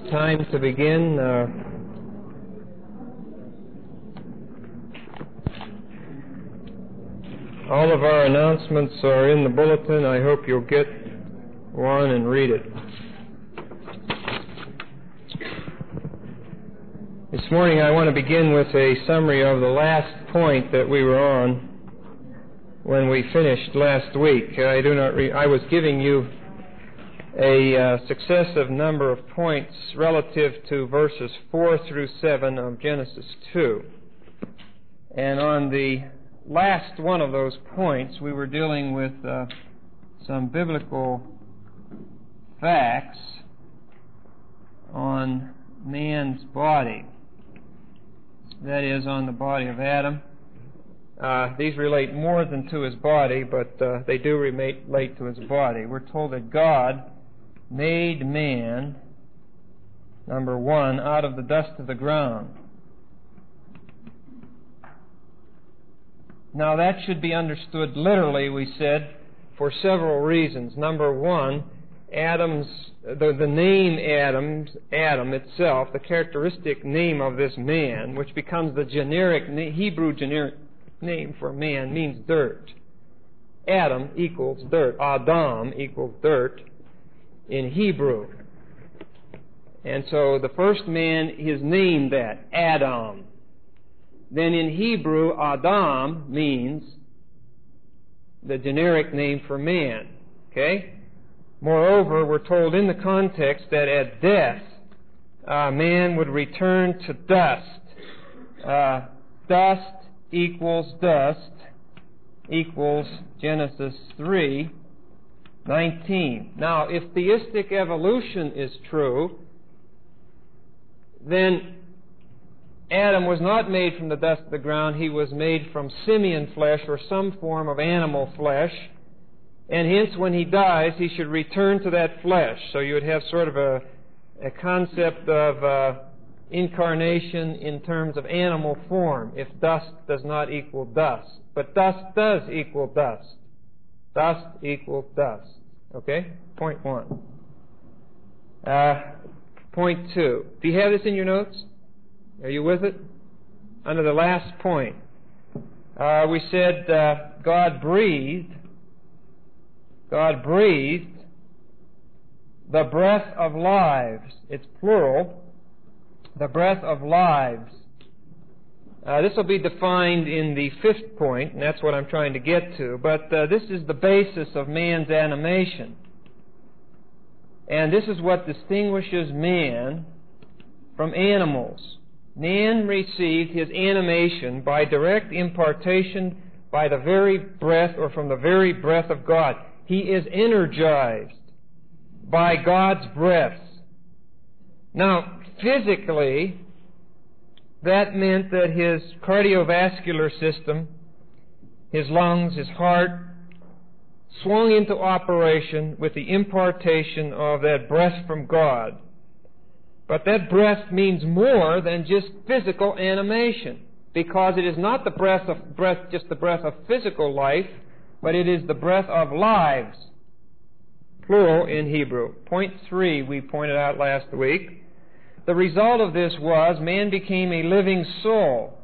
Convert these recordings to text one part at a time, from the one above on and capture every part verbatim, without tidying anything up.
time to begin. Uh, all of our announcements are in the bulletin. I hope you'll get one and read it. This morning I want to begin with a summary of the last point that we were on when we finished last week. I do not re- I was giving you a uh, successive number of points relative to verses four through seven of Genesis two. And on the last one of those points, we were dealing with uh, some biblical facts on man's body. That is, on the body of Adam. Uh, these relate more than to his body, but uh, they do relate, relate to his body. We're told that God made man, number one, out of the dust of the ground. Now that should be understood literally, we said, for several reasons. Number one, Adam's the, the name Adam's, Adam itself, the characteristic name of this man, which becomes the generic Hebrew generic name for man, means dirt. Adam equals dirt. Adam equals dirt in Hebrew. And so the first man is named that, Adam. Then in Hebrew, Adam means the generic name for man. Okay? Moreover, we're told in the context that at death, uh, man would return to dust. Uh, dust equals dust equals Genesis three nineteen. Now, if theistic evolution is true, then Adam was not made from the dust of the ground. He was made from simian flesh or some form of animal flesh. And hence, when he dies, he should return to that flesh. So you would have sort of a, a concept of uh, incarnation in terms of animal form, if dust does not equal dust. But dust does equal dust. Dust equals dust. Okay? Point one. Uh, point two. Do you have this in your notes? Are you with it? Under the last point, uh, we said uh, God breathed, God breathed the breath of lives. It's plural. The breath of lives. Uh, this will be defined in the fifth point, and that's what I'm trying to get to. But uh, this is the basis of man's animation. And this is what distinguishes man from animals. Man received his animation by direct impartation by the very breath or from the very breath of God. He is energized by God's breath. Now, physically, that meant that his cardiovascular system, his lungs, his heart, swung into operation with the impartation of that breath from God. But that breath means more than just physical animation, because it is not the breath of breath, just the breath of physical life, but it is the breath of lives, plural in Hebrew. Point three, we pointed out last week. The result of this was man became a living soul.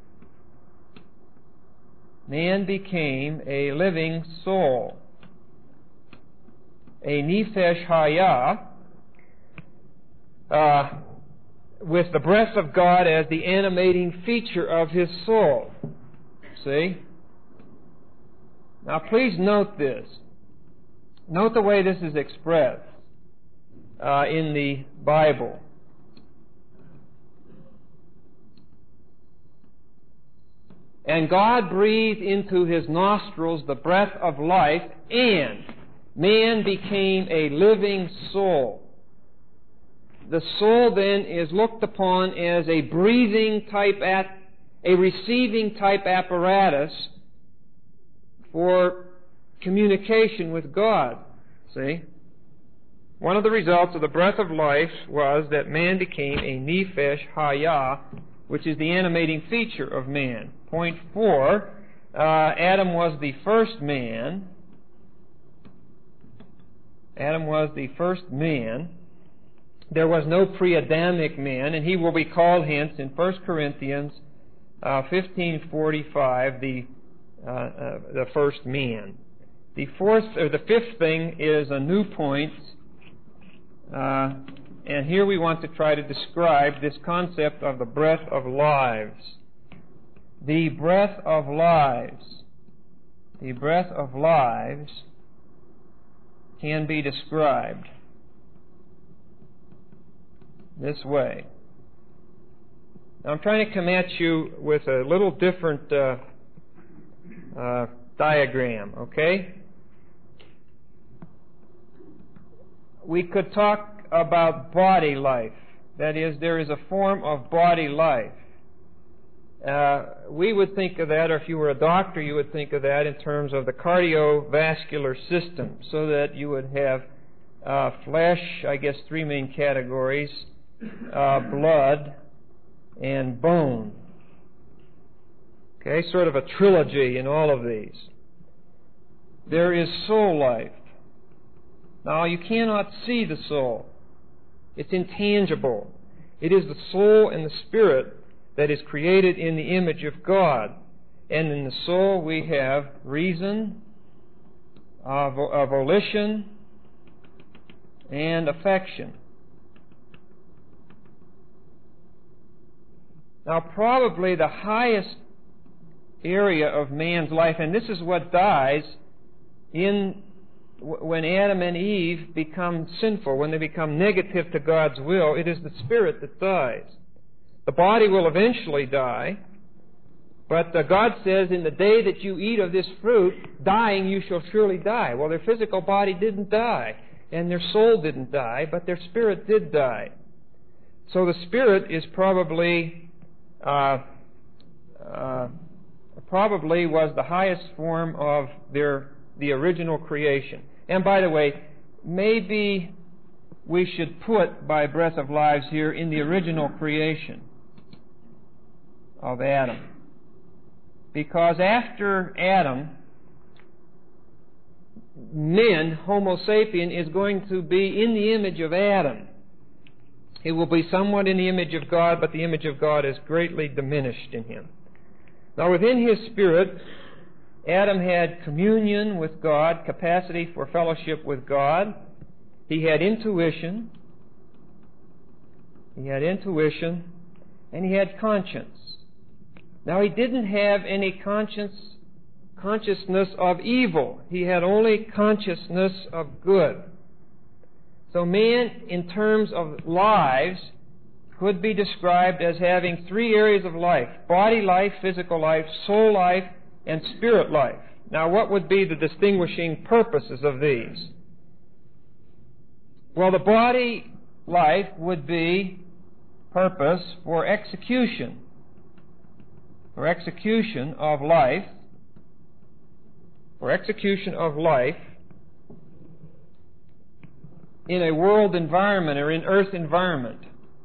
Man became a living soul. A nefesh hayah, uh, with the breath of God as the animating feature of his soul. See? Now please note this. Note the way this is expressed uh, in the Bible. And God breathed into his nostrils the breath of life, and man became a living soul. The soul then is looked upon as a breathing type, at, a receiving type apparatus for communication with God. See? One of the results of the breath of life was that man became a nefesh hayah, which is the animating feature of man. Point four, uh, Adam was the first man. Adam was the first man there was no pre-Adamic man, and he will be called hence in First Corinthians uh, fifteen forty-five the uh, uh, the first man. The fourth or the fifth thing is a new point, uh, and here we want to try to describe this concept of the breath of lives. The breath of lives. The breath of lives can be described this way. Now, I'm trying to come at you with a little different uh, uh, diagram, okay? We could talk about body life. That is, there is a form of body life. Uh, we would think of that, or if you were a doctor, you would think of that in terms of the cardiovascular system, so that you would have uh, flesh, I guess three main categories, uh, blood, and bone. Okay, sort of a trilogy in all of these. There is soul life. Now, you cannot see the soul. It's intangible. It is the soul and the spirit that is created in the image of God. And in the soul we have reason, uh, vo- uh, volition, and affection. Now, probably the highest area of man's life, and this is what dies in w- when Adam and Eve become sinful, when they become negative to God's will, it is the spirit that dies. The body will eventually die, but uh, God says, in the day that you eat of this fruit, dying you shall surely die. Well, their physical body didn't die, and their soul didn't die, but their spirit did die. So the spirit is probably, uh, uh, probably was the highest form of their the original creation. And by the way, maybe we should put by breath of lives here in the original creation of Adam. Because after Adam, men, Homo sapien, is going to be in the image of Adam. It will be somewhat in the image of God, but the image of God is greatly diminished in him. Now, within his spirit, Adam had communion with God, capacity for fellowship with God. He had intuition. He had intuition, and he had conscience. Now, he didn't have any conscience, consciousness of evil. He had only consciousness of good. So man, in terms of lives, could be described as having three areas of life: body life, physical life, soul life, and spirit life. Now, what would be the distinguishing purposes of these? Well, the body life would be purpose for execution. For execution of life, for execution of life in a world environment or in earth environment.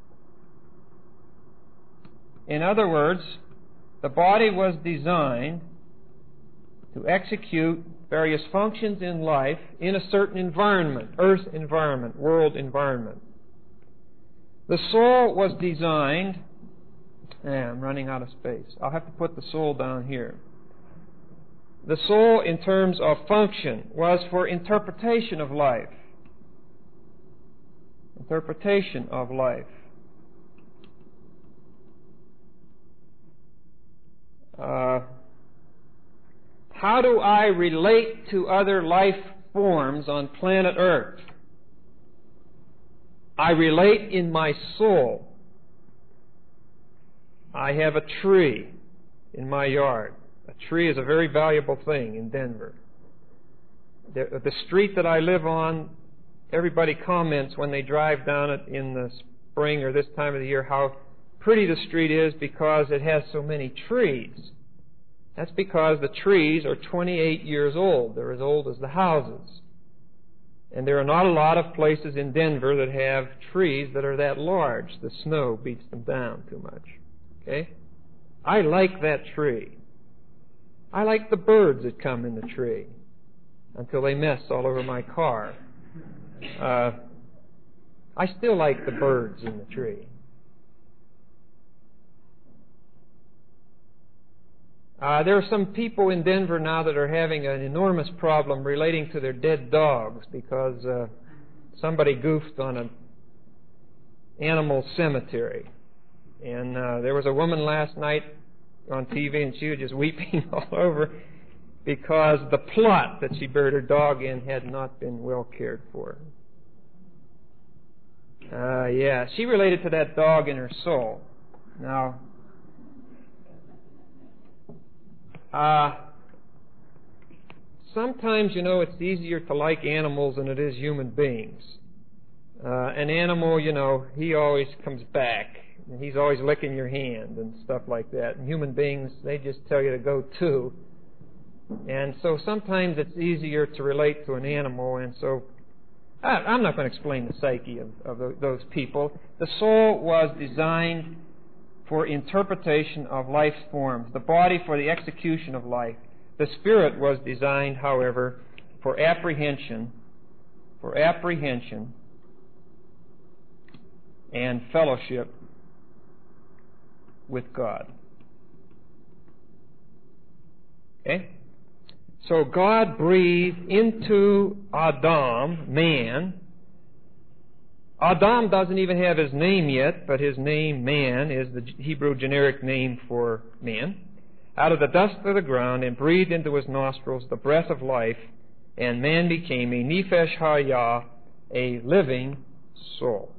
In other words, the body was designed to execute various functions in life in a certain environment, earth environment, world environment. The soul was designed... Yeah, I'm running out of space. I'll have to put the soul down here. The soul, in terms of function, was for interpretation of life. Interpretation of life. Uh, how do I relate to other life forms on planet Earth? I relate in my soul. I have a tree in my yard. A tree is a very valuable thing in Denver. The, the street that I live on, everybody comments when they drive down it in the spring or this time of the year how pretty the street is because it has so many trees. That's because the trees are twenty-eight years old. They're as old as the houses. And there are not a lot of places in Denver that have trees that are that large. The snow beats them down too much. Okay? I like that tree. I like the birds that come in the tree until they mess all over my car. Uh, I still like the birds in the tree. Uh, there are some people in Denver now that are having an enormous problem relating to their dead dogs because uh, somebody goofed on an animal cemetery. And uh, there was a woman last night on T V, and she was just weeping all over because the plot that she buried her dog in had not been well cared for. Uh, yeah, she related to that dog in her soul. Now, uh, sometimes, you know, it's easier to like animals than it is human beings. Uh, an animal, you know, he always comes back, and he's always licking your hand and stuff like that. And human beings, they just tell you to go to. And so sometimes it's easier to relate to an animal, and so I, I'm not going to explain the psyche of, of those people. The soul was designed for interpretation of life's forms, the body for the execution of life. The spirit was designed, however, for apprehension, for apprehension and fellowship with God. Okay? So God breathed into Adam, man. Adam doesn't even have his name yet, but his name, man, is the Hebrew generic name for man. Out of the dust of the ground, and breathed into his nostrils the breath of life, and man became a nefesh hayah, a living soul.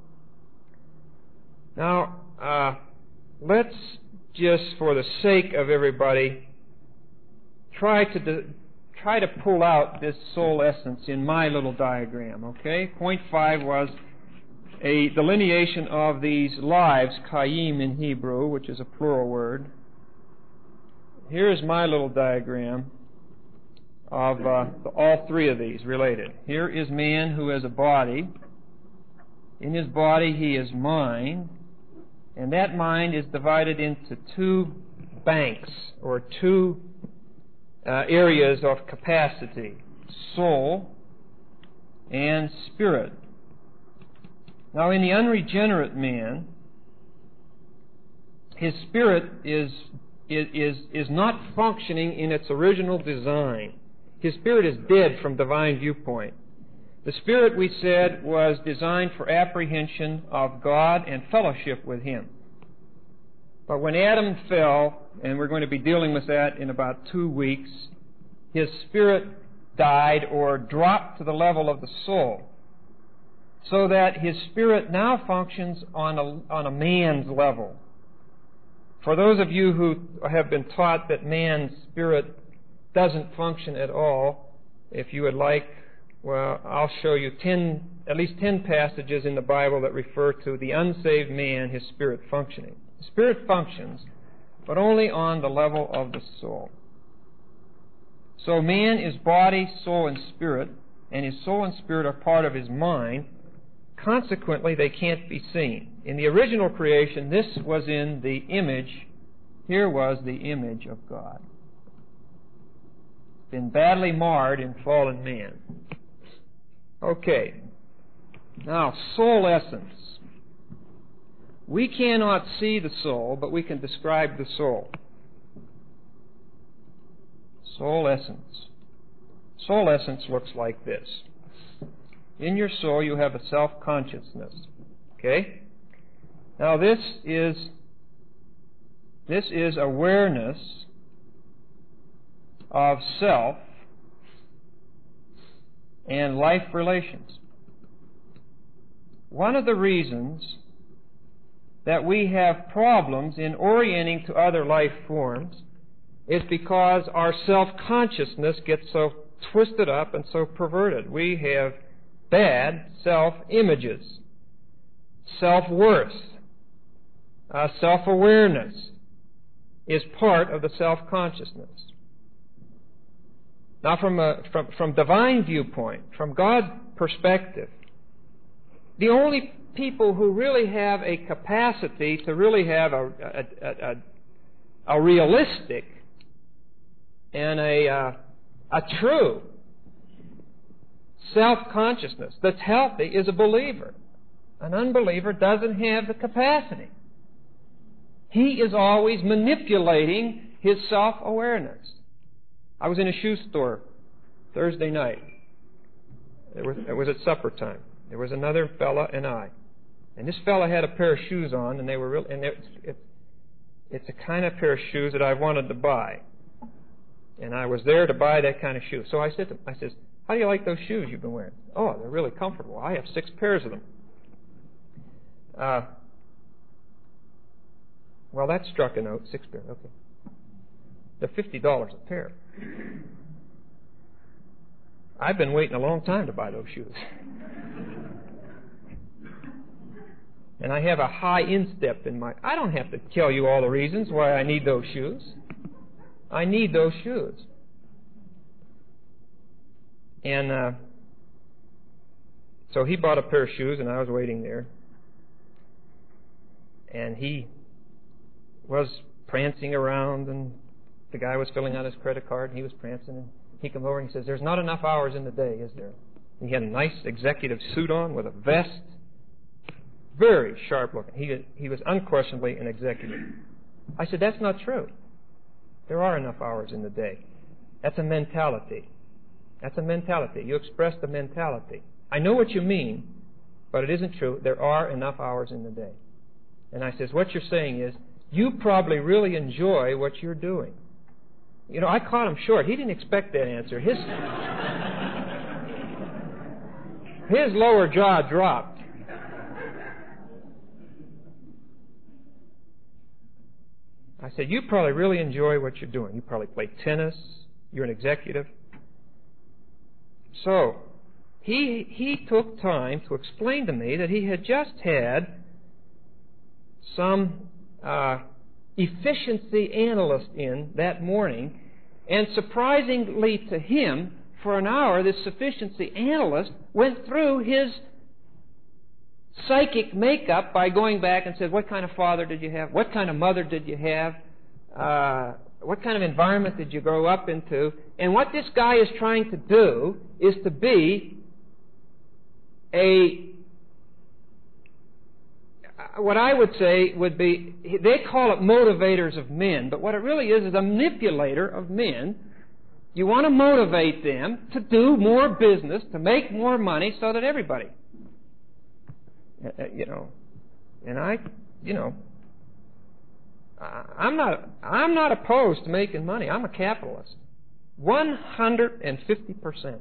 Now, uh, let's just, for the sake of everybody, try to de- try to pull out this soul essence in my little diagram, okay? Point five was a delineation of these lives, kayim in Hebrew, which is a plural word. Here's my little diagram of uh, all three of these related. Here is man who has a body. In his body he is mind, and that mind is divided into two banks, or two Uh, areas of capacity, soul and spirit. Now, in the unregenerate man, his spirit is, is, is, is not functioning in its original design. His spirit is dead from divine viewpoint. The spirit, we said, was designed for apprehension of God and fellowship with Him. But when Adam fell, and we're going to be dealing with that in about two weeks, his spirit died or dropped to the level of the soul, so that his spirit now functions on a, on a man's level. For those of you who have been taught that man's spirit doesn't function at all, if you would like, well, I'll show you ten, at least ten passages in the Bible that refer to the unsaved man, his spirit functioning. The spirit functions, but only on the level of the soul. So man is body, soul, and spirit, and his soul and spirit are part of his mind. Consequently, they can't be seen. In the original creation, this was in the image, here was the image of God. Been badly marred in fallen man. Okay. Now, soul essence. We cannot see the soul, but we can describe the soul. Soul essence. Soul essence looks like this. In your soul, you have a self-consciousness. Okay? Now, this is this is awareness of self and life relations. One of the reasons that we have problems in orienting to other life forms is because our self-consciousness gets so twisted up and so perverted. We have bad self-images, self-worth, uh, self-awareness is part of the self-consciousness. Now, from a from, from divine viewpoint, from God's perspective, the only people who really have a capacity to really have a, a, a, a, a realistic and a, uh, a true self-consciousness that's healthy is a believer. An unbeliever doesn't have the capacity. He is always manipulating his self-awareness. I was in a shoe store Thursday night. It was, it was at supper time. There was another fella and I. And this fella had a pair of shoes on, and they were real. And it, it, it's a kind of pair of shoes that I wanted to buy. And I was there to buy that kind of shoe. So I said to him, I says, "How do you like those shoes you've been wearing?" "Oh, they're really comfortable. I have six pairs of them." Uh, well, that struck a note. Six pairs. Okay. They're fifty dollars a pair. I've been waiting a long time to buy those shoes. And I have a high instep in my... I don't have to tell you all the reasons why I need those shoes. I need those shoes. And uh, so he bought a pair of shoes, and I was waiting there. And he was prancing around, and the guy was filling out his credit card, and he was prancing. And he came over and he says, "There's not enough hours in the day, is there?" And he had a nice executive suit on with a vest. Very sharp looking. He, he was unquestionably an executive. I said, "That's not true. There are enough hours in the day." That's a mentality. That's a mentality. You expressed a mentality. I know what you mean, but it isn't true. There are enough hours in the day. And I says, what you're saying is, you probably really enjoy what you're doing. You know, I caught him short. He didn't expect that answer. His, his lower jaw dropped. I said, you probably really enjoy what you're doing. You probably play tennis. You're an executive. So, he, he took time to explain to me that he had just had some uh, efficiency analyst in that morning, and surprisingly to him, for an hour, this efficiency analyst went through his psychic makeup by going back and said, what kind of father did you have? What kind of mother did you have? Uh, what kind of environment did you grow up into? And what this guy is trying to do is to be a, what I would say would be, they call it motivators of men, but what it really is is a manipulator of men. You want to motivate them to do more business, to make more money so that everybody... Uh, you know, and I, you know, I, I'm not, I'm not opposed to making money. I'm a capitalist, one hundred and fifty percent.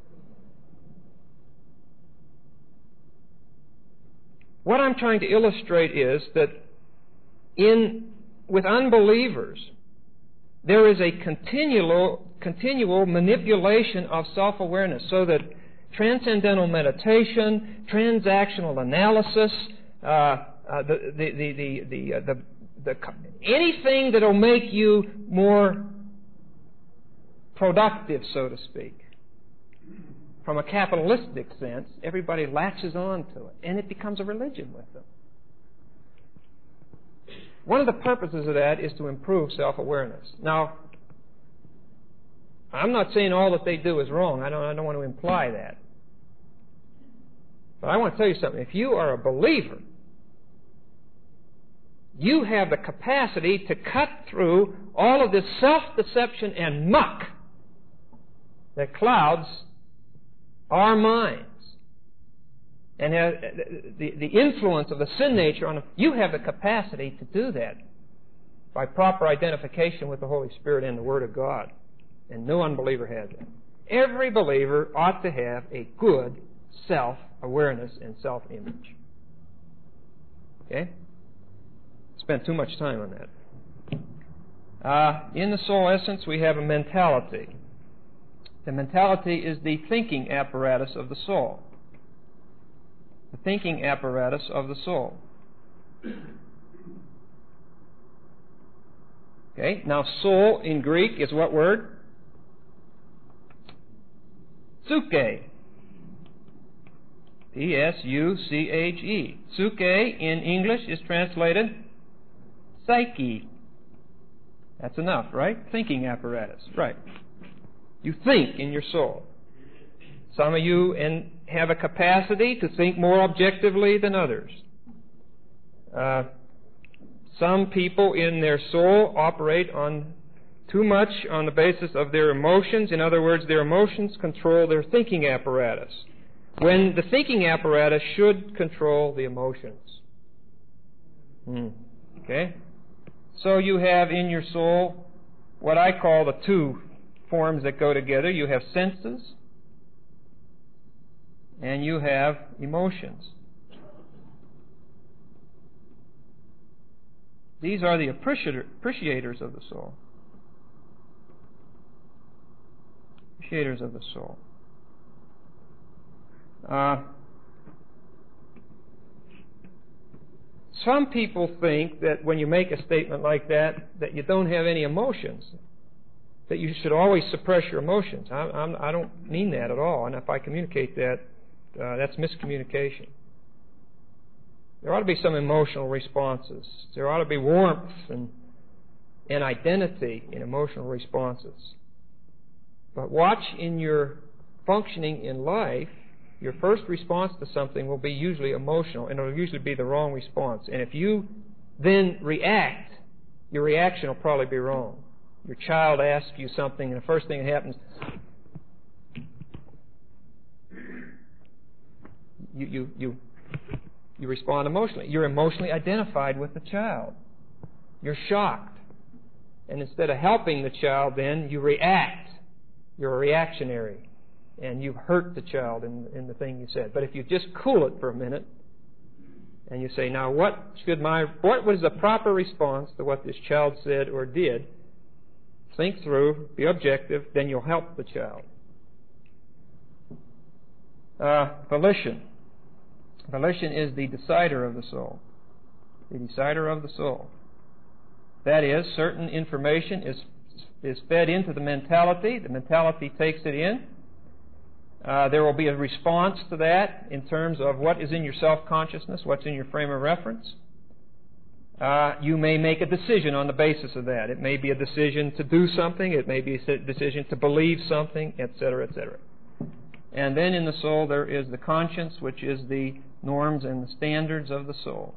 What I'm trying to illustrate is that in with unbelievers, there is a continual, continual manipulation of self-awareness, so that transcendental meditation, transactional analysis, uh, uh, the, the, the, the, the, uh, the, the, anything that will make you more productive, so to speak. From a capitalistic sense, everybody latches on to it, and it becomes a religion with them. One of the purposes of that is to improve self-awareness. Now, I'm not saying all that they do is wrong. I don't, I don't want to imply that. But I want to tell you something. If you are a believer, you have the capacity to cut through all of this self-deception and muck that clouds our minds. And the, the influence of the sin nature on them, you have the capacity to do that by proper identification with the Holy Spirit and the Word of God. And no unbeliever has that. Every believer ought to have a good self-awareness and self-image. Okay? Spent too much time on that. Uh, in the soul essence, we have a mentality. The mentality is the thinking apparatus of the soul. The thinking apparatus of the soul. Okay? Now, soul in Greek is what word? Psyche. P S U C H E. Psyche in English is translated psyche. That's enough, right? Thinking apparatus. Right. You think in your soul. Some of you in, have a capacity to think more objectively than others. Uh, some people in their soul operate on too much on the basis of their emotions. In other words, their emotions control their thinking apparatus, when the thinking apparatus should control the emotions. Hmm. Okay? So you have in your soul what I call the two forms that go together. You have senses and you have emotions. These are the appreciators of the soul. Appreciators of the soul. Uh, some people think that when you make a statement like that, that you don't have any emotions, that you should always suppress your emotions. I, I'm, I don't mean that at all, and if I communicate that, uh, that's miscommunication. There ought to be some emotional responses. There ought to be warmth and, and identity in emotional responses. But watch in your functioning in life, your first response to something will be usually emotional, and it will usually be the wrong response. And if you then react, your reaction will probably be wrong. Your child asks you something, and the first thing that happens, you you you you respond emotionally. You're emotionally identified with the child. You're shocked. And instead of helping the child, then you react. You're a reactionary. And you hurt the child in, in the thing you said. But if you just cool it for a minute, and you say, now what should my, what was the proper response to what this child said or did? Think through, be objective, then you'll help the child. Uh, volition. Volition is the decider of the soul. The decider of the soul. That is, certain information is is fed into the mentality. The mentality takes it in. Uh, there will be a response to that in terms of what is in your self-consciousness, what's in your frame of reference. Uh, you may make a decision on the basis of that. It may be a decision to do something. It may be a decision to believe something, et cetera, et cetera. And then in the soul there is the conscience, which is the norms and the standards of the soul.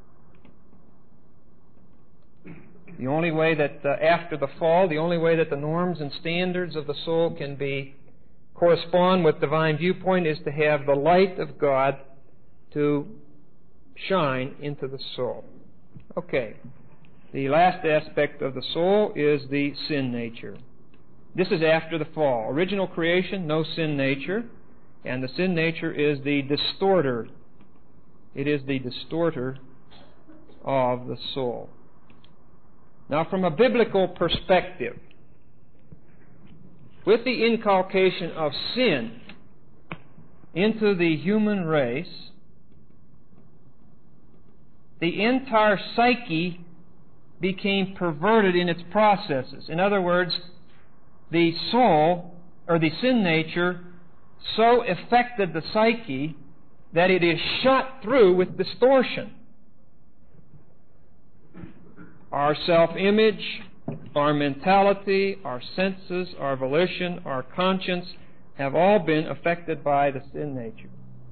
The only way that uh, after the fall, the only way that the norms and standards of the soul can be correspond with divine viewpoint is to have the light of God to shine into the soul. Okay. The last aspect of the soul is the sin nature. This is after the fall. Original creation, no sin nature. And the sin nature is the distorter. It is the distorter of the soul. Now, from a biblical perspective, with the inculcation of sin into the human race, the entire psyche became perverted in its processes. In other words, the soul, or the sin nature, so affected the psyche that it is shot through with distortion. Our self-image, our mentality, our senses, our volition, our conscience have all been affected by the sin nature.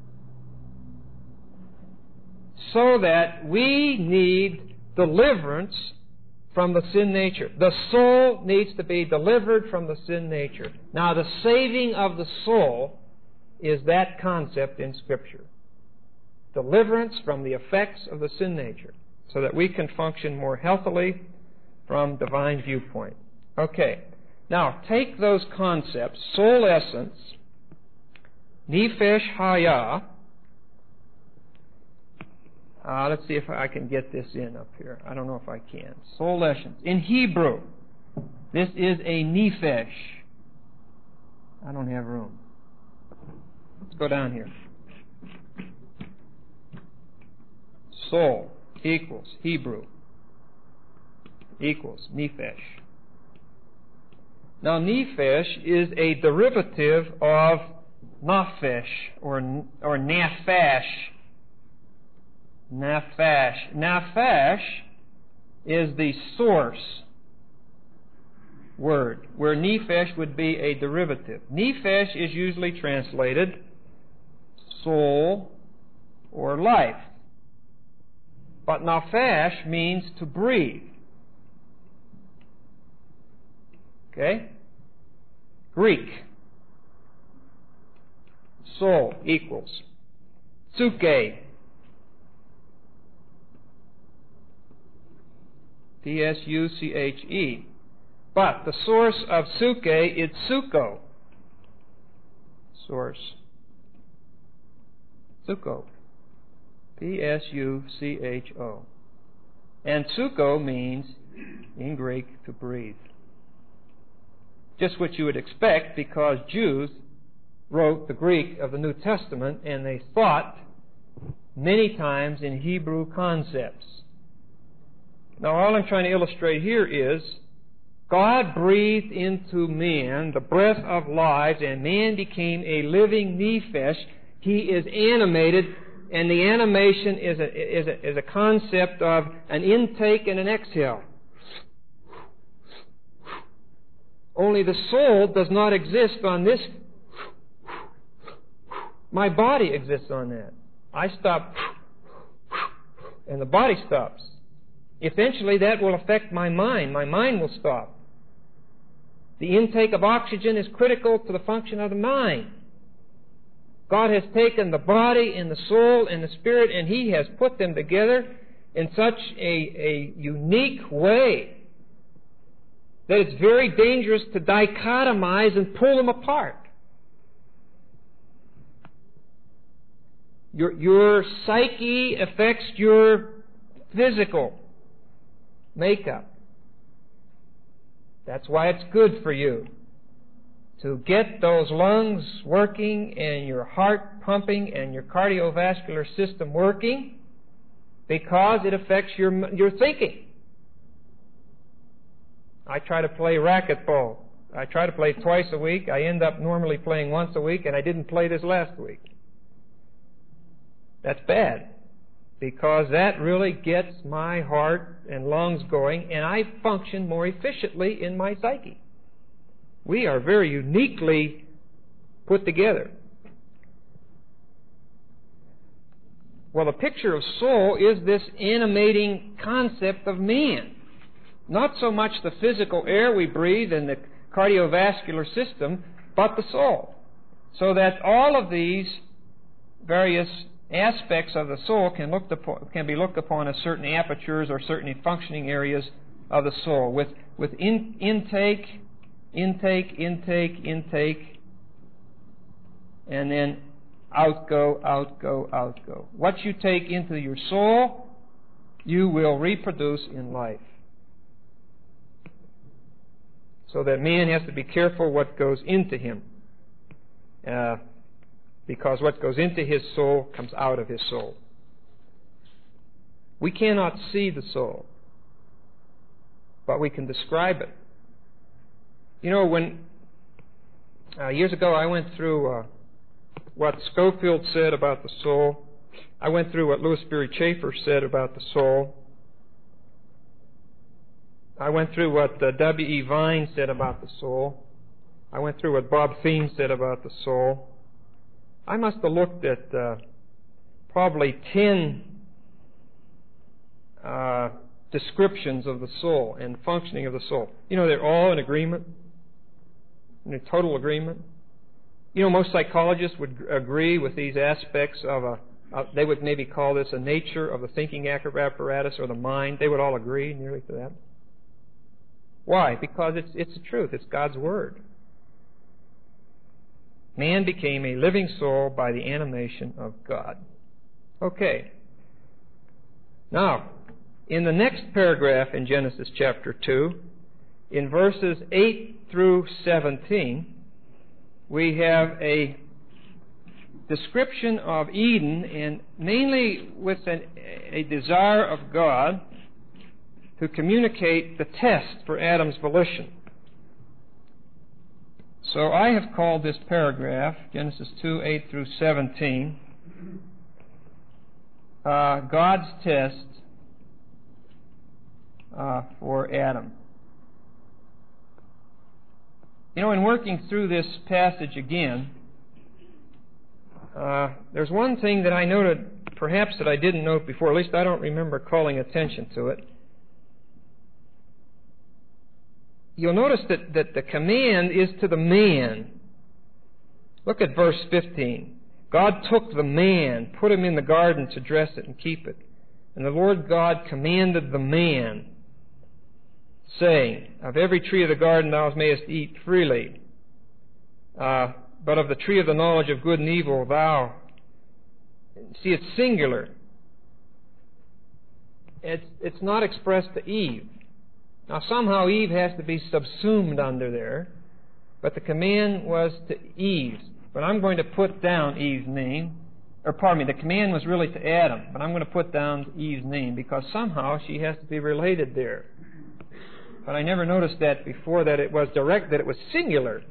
So that we need deliverance from the sin nature. The soul needs to be delivered from the sin nature. Now, the saving of the soul is that concept in Scripture. Deliverance from the effects of the sin nature, so that we can function more healthily from divine viewpoint. Okay. Now, take those concepts, soul essence, nefesh hayah. Uh, let's see if I can get this in up here. I don't know if I can. Soul essence. In Hebrew, this is a nefesh. I don't have room. Let's go down here. Soul equals Hebrew equals nefesh. Now, nefesh is a derivative of nafesh or or nafash. Nafash. Nafash is the source. word, where nephesh would be a derivative. Nephesh is usually translated soul or life. But naphash means to breathe. Okay? Greek. Soul equals psuche. P S U C H E. But the source of psuche is psucho. Source. Psucho. P S U C H O. And psucho means, in Greek, to breathe. Just what you would expect, because Jews wrote the Greek of the New Testament, and they thought many times in Hebrew concepts. Now, all I'm trying to illustrate here is God breathed into man the breath of life, and man became a living nephesh. He is animated, and the animation is a, is a, is a concept of an intake and an exhale. Only the soul does not exist on this. My body exists on that. I stop, and the body stops. Eventually, that will affect my mind. My mind will stop. The intake of oxygen is critical to the function of the mind. God has taken the body and the soul and the spirit, and He has put them together in such a, a unique way that it's very dangerous to dichotomize and pull them apart. Your, your psyche affects your physical makeup. That's why it's good for you to get those lungs working and your heart pumping and your cardiovascular system working, because it affects your, your thinking. I try to play racquetball. I try to play twice a week. I end up normally playing once a week, and I didn't play this last week. That's bad, because that really gets my heart and lungs going, and I function more efficiently in my psyche. We are very uniquely put together. Well, the picture of soul is this animating concept of man. Not so much the physical air we breathe and the cardiovascular system, but the soul. So that all of these various aspects of the soul can, looked upon, can be looked upon as certain apertures or certain functioning areas of the soul, with, with in, intake, intake, intake, intake, and then outgo, outgo, outgo. What you take into your soul, you will reproduce in life. So that man has to be careful what goes into him. Uh, because what goes into his soul comes out of his soul. We cannot see the soul, but we can describe it. You know, when uh, years ago I went through uh, what Schofield said about the soul. I went through what Louis Sperry Chafer said about the soul. I went through what uh, W E Vine said about the soul. I went through what Bob Thien said about the soul. I must have looked at uh, probably ten uh, descriptions of the soul and functioning of the soul. You know, they're all in agreement, in total agreement. You know, most psychologists would agree with these aspects of a, uh, they would maybe call this a nature of the thinking apparatus or the mind. They would all agree nearly to that. Why? Because it's, it's the truth. It's God's Word. Man became a living soul by the animation of God. Okay. Now, in the next paragraph in Genesis chapter two, in verses eight through seventeen, we have a description of Eden, and mainly with an, a desire of God to communicate the test for Adam's volition. So I have called this paragraph, Genesis two, eight through seventeen, uh, God's test uh, for Adam. You know, in working through this passage again, uh, there's one thing that I noted, perhaps that I didn't note before, at least I don't remember calling attention to it. You'll notice that, that the command is to the man. Look at verse fifteen. God took the man, put him in the garden to dress it and keep it. And the Lord God commanded the man, saying, of every tree of the garden thou mayest eat freely, uh, but of the tree of the knowledge of good and evil thou... See, it's singular. It's, it's not expressed to Eve. Now, somehow Eve has to be subsumed under there, but the command was to Eve. But I'm going to put down Eve's name, or pardon me, the command was really to Adam, but I'm going to put down Eve's name because somehow she has to be related there. But I never noticed that before, that it was direct, that it was singular.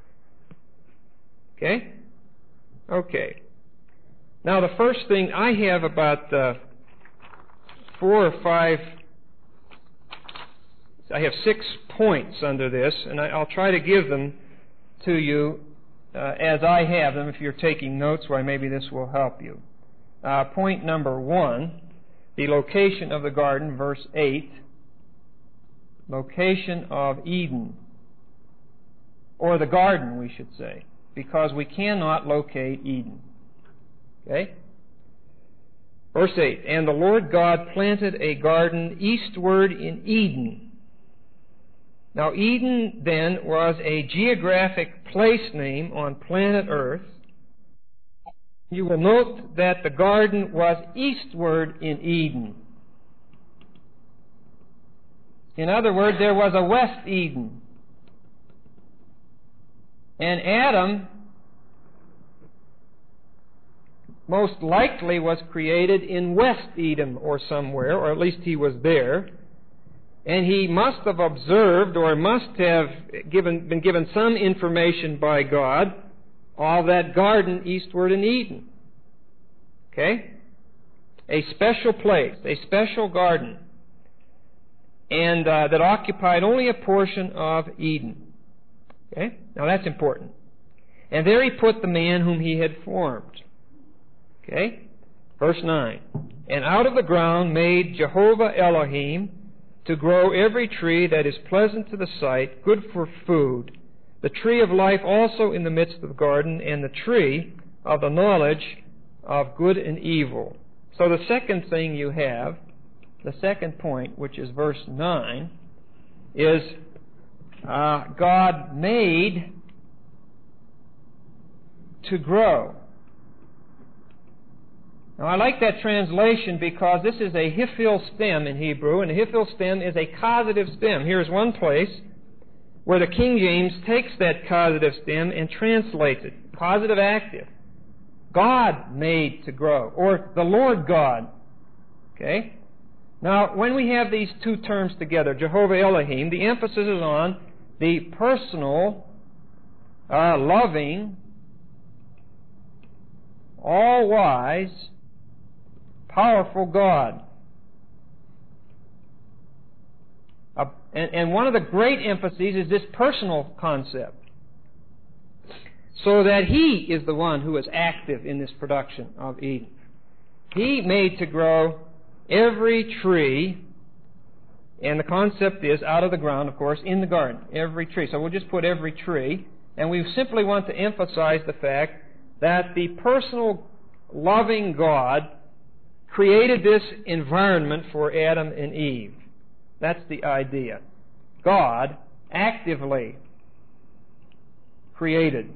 Okay? Okay. Now, the first thing I have about uh, four or five, I have six points under this, and I, I'll try to give them to you uh, as I have them. If you're taking notes, why maybe this will help you. Uh, point number one, the location of the garden, verse eight. Location of Eden, or the garden, we should say, because we cannot locate Eden. Okay? Verse eight, and the Lord God planted a garden eastward in Eden. Now, Eden, then, was a geographic place name on planet Earth. You will note that the garden was eastward in Eden. In other words, there was a West Eden. And Adam most likely was created in West Eden or somewhere, or at least he was there. And he must have observed or must have given, been given some information by God of that garden eastward in Eden. Okay? A special place, a special garden. And uh, that occupied only a portion of Eden. Okay? Now that's important. And there he put the man whom he had formed. Okay? Verse nine. And out of the ground made Jehovah Elohim to grow every tree that is pleasant to the sight, good for food, the tree of life also in the midst of the garden, and the tree of the knowledge of good and evil. So the second thing you have, the second point, which is verse nine, is uh, God made to grow. Now, I like that translation because this is a hifil stem in Hebrew, and a hifil stem is a causative stem. Here's one place where the King James takes that causative stem and translates it. Causative active. God made to grow, or the Lord God. Okay? Now, when we have these two terms together, Jehovah Elohim, the emphasis is on the personal, uh, loving, all-wise, powerful God. Uh, and, and one of the great emphases is this personal concept. So that He is the one who is active in this production of Eden. He made to grow every tree, and the concept is out of the ground, of course, in the garden. Every tree. So we'll just put every tree, and we simply want to emphasize the fact that the personal, loving God created this environment for Adam and Eve. That's the idea. God actively created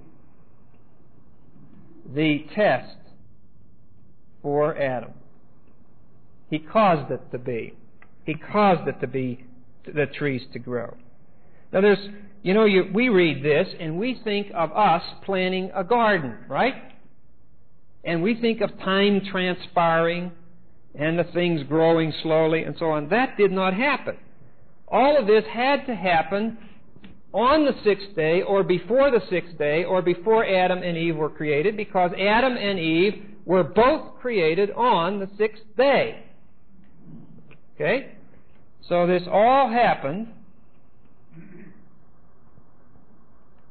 the test for Adam. He caused it to be. He caused it to be, the trees to grow. Now there's, you know, you, we read this and we think of us planting a garden, right? And we think of time transpiring and the things growing slowly and so on. That did not happen. All of this had to happen on the sixth day, or before the sixth day, or before Adam and Eve were created, because Adam and Eve were both created on the sixth day. Okay? So this all happened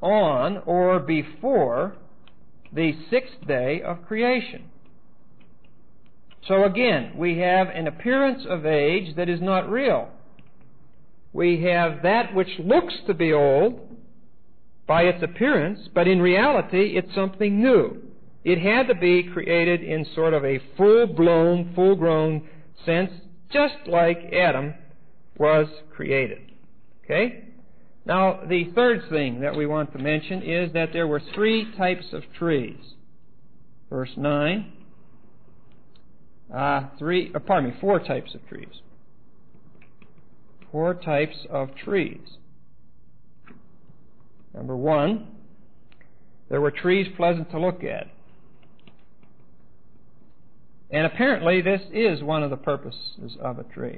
on or before the sixth day of creation. So again, we have an appearance of age that is not real. We have that which looks to be old by its appearance, but in reality it's something new. It had to be created in sort of a full-blown, full-grown sense, just like Adam was created. Okay? Now, the third thing that we want to mention is that there were three types of trees. Verse nine. Uh, three, uh, pardon me, four types of trees. Four types of trees. Number one, there were trees pleasant to look at. And apparently this is one of the purposes of a tree.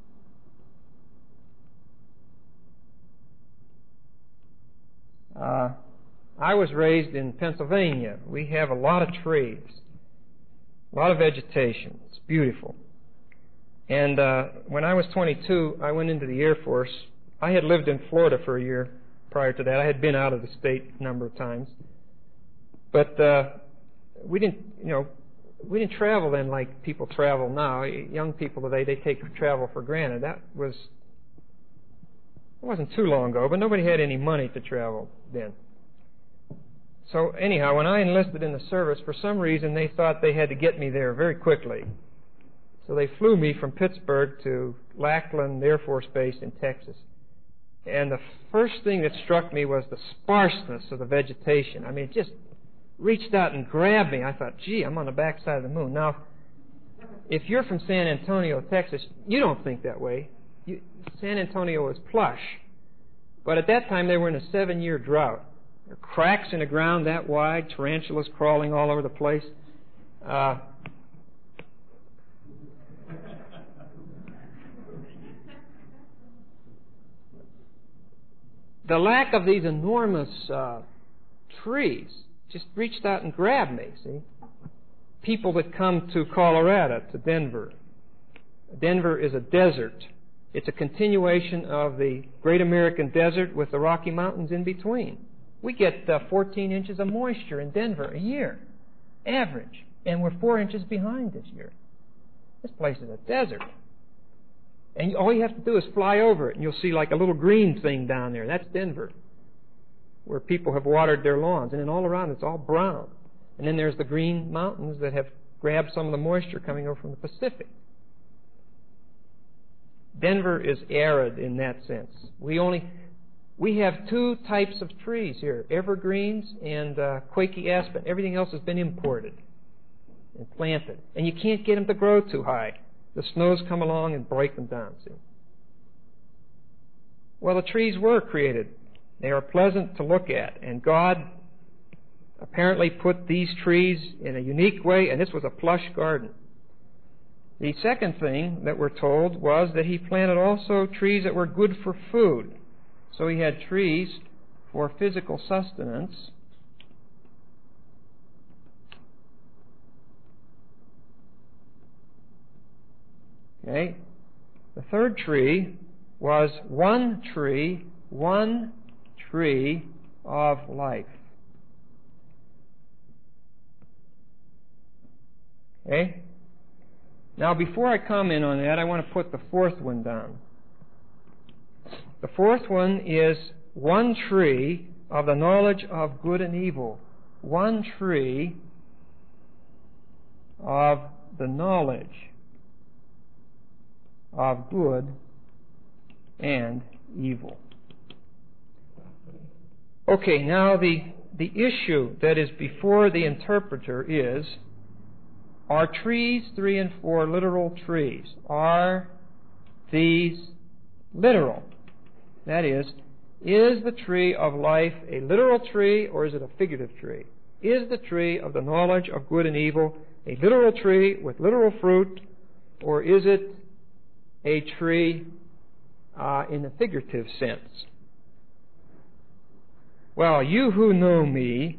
Uh, I was raised in Pennsylvania. We have a lot of trees, a lot of vegetation. It's beautiful. And uh, when I was twenty-two, I went into the Air Force. I had lived in Florida for a year prior to that. I had been out of the state a number of times. But uh, we didn't, you know, we didn't travel then like people travel now. Young people today, they take travel for granted. That was, it wasn't too long ago, but nobody had any money to travel then. So anyhow, when I enlisted in the service, for some reason they thought they had to get me there very quickly. So they flew me from Pittsburgh to Lackland Air Force Base in Texas. And the first thing that struck me was the sparseness of the vegetation. I mean, it just reached out and grabbed me. I thought, gee, I'm on the backside of the moon. Now, if you're from San Antonio, Texas, you don't think that way. You, San Antonio is plush. But at that time, they were in a seven-year drought. There were cracks in the ground that wide, tarantulas crawling all over the place. Uh, the lack of these enormous uh, trees just reached out and grabbed me, see? People that come to Colorado, to Denver. Denver is a desert. It's a continuation of the Great American Desert with the Rocky Mountains in between. We get uh, fourteen inches of moisture in Denver a year, average, and we're four inches behind this year. This place is a desert. And all you have to do is fly over it, and you'll see like a little green thing down there. That's Denver, where people have watered their lawns. And then all around it's all brown. And then there's the green mountains that have grabbed some of the moisture coming over from the Pacific. Denver is arid in that sense. We only we have two types of trees here, evergreens and uh, Quakey aspen. Everything else has been imported and planted. And you can't get them to grow too high. The snows come along and break them down, see. Well, the trees were created. They are pleasant to look at. And God apparently put these trees in a unique way, and this was a plush garden. The second thing that we're told was that He planted also trees that were good for food. So He had trees for physical sustenance. Okay. The third tree was one tree, one tree of life. Okay? Now, before I comment on that, I want to put the fourth one down. The fourth one is one tree of the knowledge of good and evil. One tree of the knowledge of good and evil. Okay, now the, the issue that is before the interpreter is, are trees three and four literal trees? Are these literal? That is, is the tree of life a literal tree or is it a figurative tree? Is the tree of the knowledge of good and evil a literal tree with literal fruit, or is it a tree uh, in a figurative sense? Well, you who know me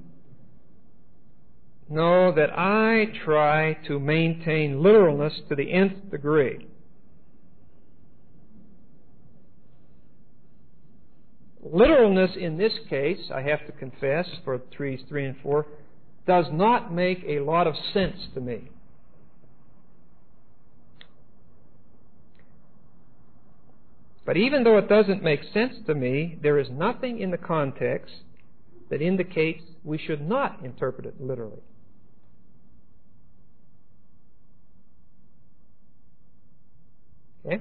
know that I try to maintain literalness to the nth degree. literalness in this case, I have to confess, for trees three and four, does not make a lot of sense to me. But even though it doesn't make sense to me, there is nothing in the context that indicates we should not interpret it literally. Okay?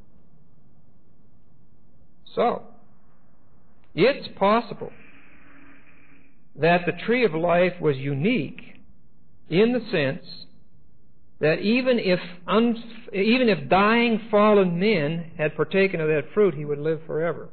So, it's possible that the tree of life was unique in the sense that even if un, even if dying fallen men had partaken of that fruit, he would live forever.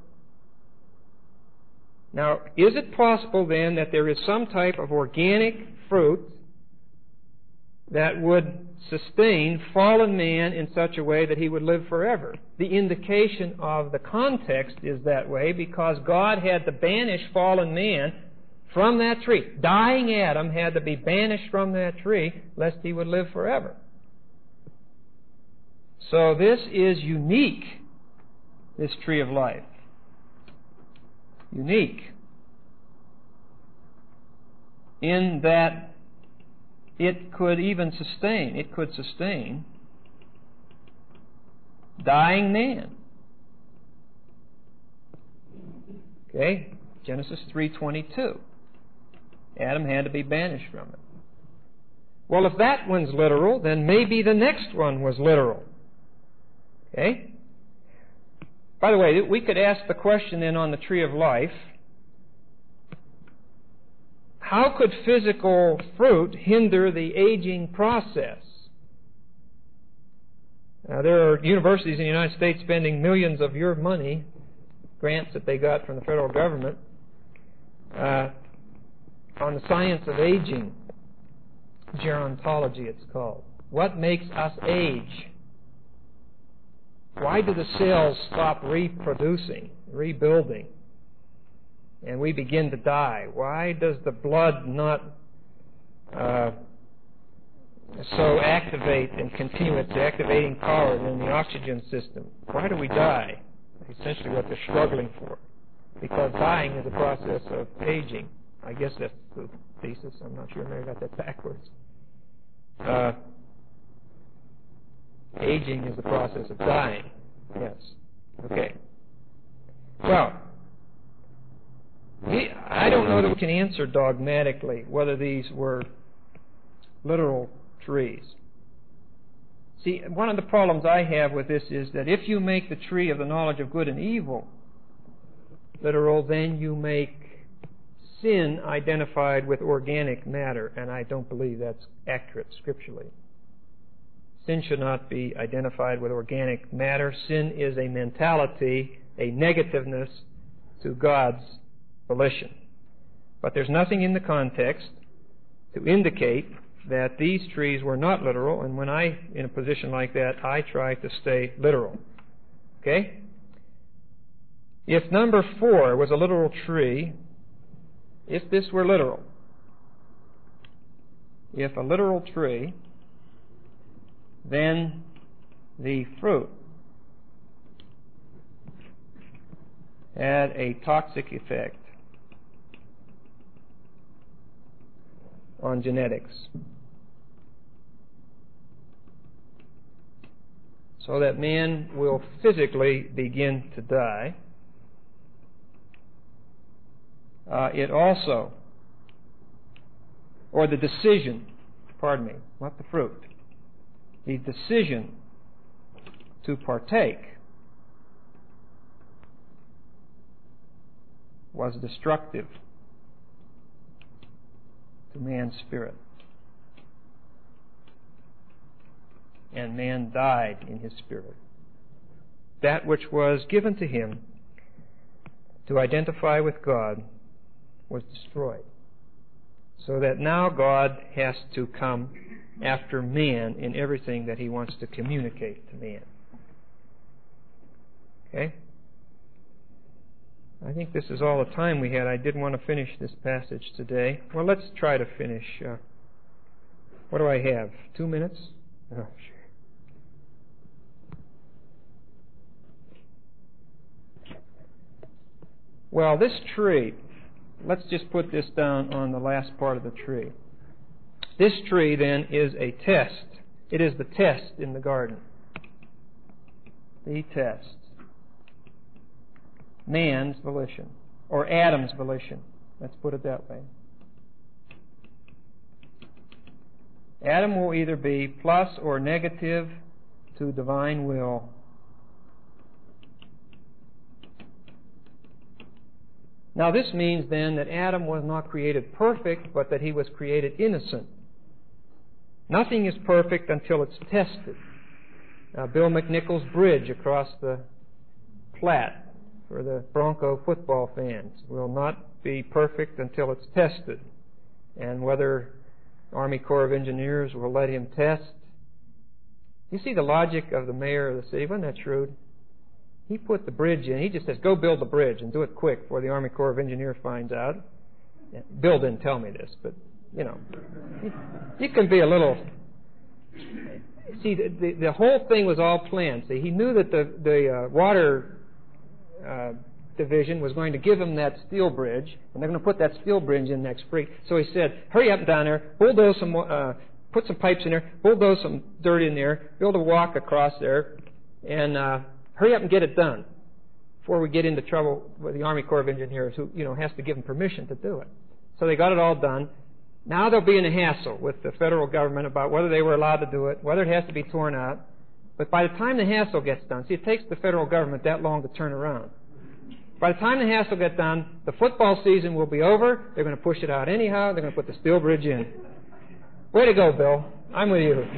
Now, is it possible then that there is some type of organic fruit that would sustain fallen man in such a way that he would live forever? The indication of the context is that way because God had to banish fallen man from that tree. Dying Adam had to be banished from that tree lest he would live forever. So this is unique, this tree of life. Unique in that it could even sustain, it could sustain dying man. Okay? Genesis three twenty-two. Adam had to be banished from it. Well, if that one's literal, then maybe the next one was literal. Okay? By the way, we could ask the question then on the tree of life, how could physical fruit hinder the aging process? Now, there are universities in the United States spending millions of your money, grants that they got from the federal government, uh, on the science of aging. Gerontology, it's called. What makes us age? Why do the cells stop reproducing, rebuilding, and we begin to die? Why does the blood not uh, so activate and continue its activating power in the oxygen system? Why do we die? Essentially what they're struggling for. Because dying is a process of aging. I guess that's the thesis. I'm not sure. Maybe I got that backwards. Uh, aging is the process of dying. Yes. Okay. Well, we, I don't know that we can answer dogmatically whether these were literal trees. See, one of the problems I have with this is that if you make the tree of the knowledge of good and evil literal, then you make sin identified with organic matter, and I don't believe that's accurate scripturally. Sin should not be identified with organic matter. Sin is a mentality, a negativeness to God's volition. But there's nothing in the context to indicate that these trees were not literal, and when I, in a position like that, I try to stay literal. Okay? If number four was a literal tree, if this were literal, if a literal tree, then the fruit had a toxic effect on genetics, so that man will physically begin to die. Uh, it also, or the decision, pardon me, not the fruit, the decision to partake was destructive to man's spirit. And man died in his spirit. That which was given to him to identify with God was destroyed. So that now God has to come after man in everything that he wants to communicate to man. Okay? I think this is all the time we had. I did want to finish this passage today. Well, let's try to finish. Uh, what do I have? Two minutes? Oh, sure. Well, this tree, let's just put this down on the last part of the tree. This tree, then, is a test. It is the test in the garden. The test. Man's volition, or Adam's volition. Let's put it that way. Adam will either be plus or negative to divine will. Now this means then that Adam was not created perfect, but that he was created innocent. Nothing is perfect until it's tested. Now, Bill McNichol's bridge across the Platte for the Bronco football fans will not be perfect until it's tested. And whether Army Corps of Engineers will let him test. You see the logic of the mayor of the city? Wasn't that shrewd? He put the bridge in. He just says, go build the bridge and do it quick before the Army Corps of Engineers finds out. Bill didn't tell me this, but, you know, you can be a little... See, the, the, the whole thing was all planned. See, he knew that the, the uh, water uh, division was going to give him that steel bridge, and they're going to put that steel bridge in next spring. So he said, hurry up down there, bulldoze some, uh, put some pipes in there, bulldoze some dirt in there, build a walk across there, and uh, hurry up and get it done before we get into trouble with the Army Corps of Engineers, who, you know, has to give them permission to do it. So they got it all done. Now they'll be in a hassle with the federal government about whether they were allowed to do it, whether it has to be torn out. But by the time the hassle gets done, see, it takes the federal government that long to turn around. By the time the hassle gets done, the football season will be over. They're going to push it out anyhow. They're going to put the steel bridge in. Way to go, Bill. I'm with you.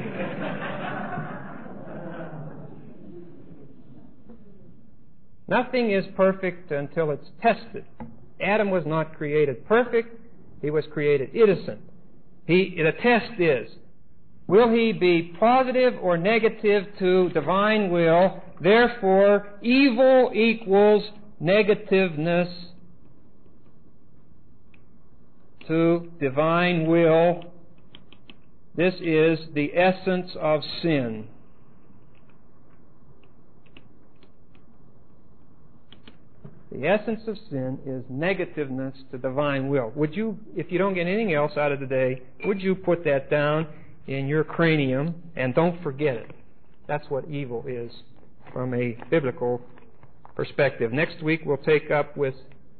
Nothing is perfect until it's tested. Adam was not created perfect. He was created innocent. He, the test is, will he be positive or negative to divine will? Therefore, evil equals negativeness to divine will. This is the essence of sin. The essence of sin is negativeness to divine will. Would you, if you don't get anything else out of the day, would you put that down in your cranium and don't forget it? That's what evil is from a biblical perspective. Next week we'll take up with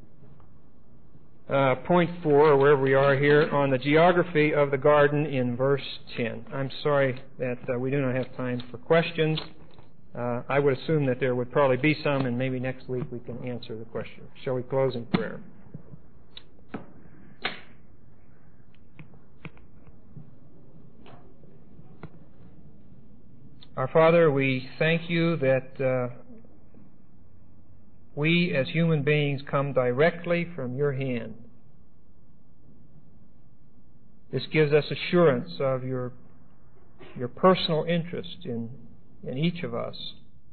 uh, point four, or wherever we are here, on the geography of the garden in verse ten. I'm sorry that uh, we do not have time for questions. Uh, I would assume that there would probably be some, and maybe next week we can answer the question. Shall we close in prayer? Our Father, we thank you that uh, we as human beings come directly from your hand. This gives us assurance of your, your personal interest in in each of us.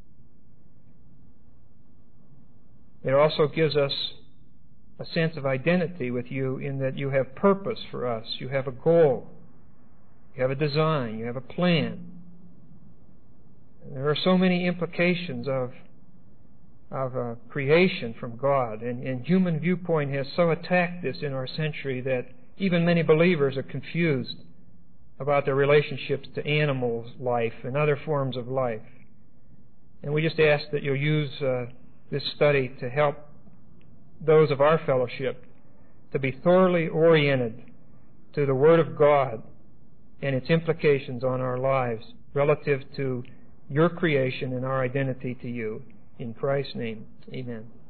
It also gives us a sense of identity with you in that you have purpose for us. You have a goal. You have a design. You have a plan. And there are so many implications of, of uh, creation from God. And, and human viewpoint has so attacked this in our century that even many believers are confused about their relationships to animals' life and other forms of life. And we just ask that you'll use uh, this study to help those of our fellowship to be thoroughly oriented to the Word of God and its implications on our lives relative to your creation and our identity to you. In Christ's name, amen.